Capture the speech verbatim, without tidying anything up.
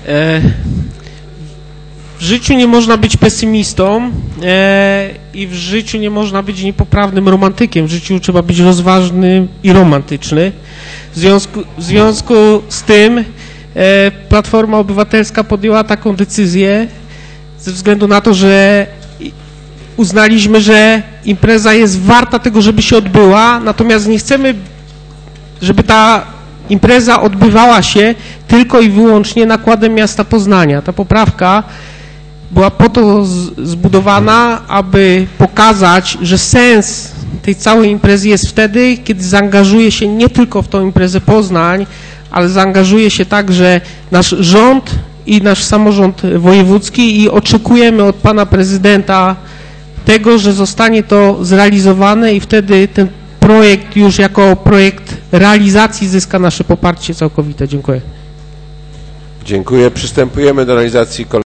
W życiu nie można być pesymistą i w życiu nie można być niepoprawnym romantykiem. W życiu trzeba być rozważnym i romantyczny. W związku, w związku z tym Platforma Obywatelska podjęła taką decyzję ze względu na to, że uznaliśmy, że impreza jest warta tego, żeby się odbyła, natomiast nie chcemy, żeby ta impreza odbywała się tylko i wyłącznie nakładem miasta Poznania. Ta poprawka była po to zbudowana, aby pokazać, że sens tej całej imprezy jest wtedy, kiedy zaangażuje się nie tylko w tą imprezę Poznań, ale zaangażuje się także nasz rząd i nasz samorząd wojewódzki i oczekujemy od pana prezydenta tego, że zostanie to zrealizowane i wtedy ten projekt już jako projekt realizacji zyska nasze poparcie całkowite. Dziękuję. Dziękuję. Przystępujemy do realizacji kolejnej